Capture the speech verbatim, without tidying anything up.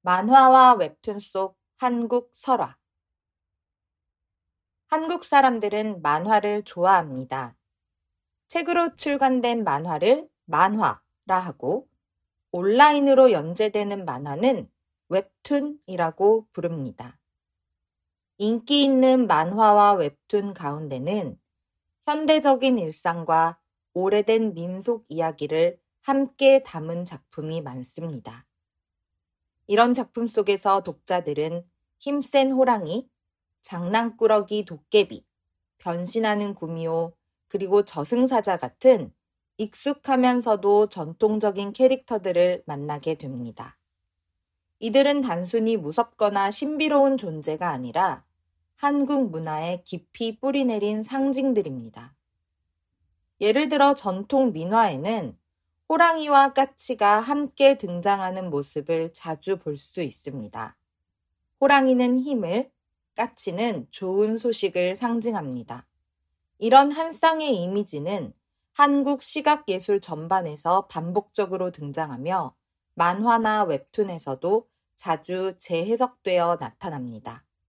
만화와 웹툰 속 한국 설화. 한국 사람들은 만화를 좋아합니다. 책으로 출간된 만화를 만화라 하고 온라인으로 연재되는 만화는 웹툰이라고 부릅니다. 인기 있는 만화와 웹툰 가운데는 현대적인 일상과 오래된 민속 이야기를 함께 담은 작품이 많습니다. 이런 작품 속에서 독자들은 힘센 호랑이, 장난꾸러기 도깨비, 변신하는 구미호, 그리고 저승사자 같은 익숙하면서도 전통적인 캐릭터들을 만나게 됩니다. 이들은 단순히 무섭거나 신비로운 존재가 아니라 한국 문화에 깊이 뿌리내린 상징들입니다. 예를 들어 전통 민화에는 호랑이와 까치가 함께 등장하는 모습을 자주 볼 수 있습니다. 호랑이는 힘을, 까치는 좋은 소식을 상징합니다. 이런 한 쌍의 이미지는 한국 시각예술 전반에서 반복적으로 등장하며 만화나 웹툰에서도 자주 재해석되어 나타납니다.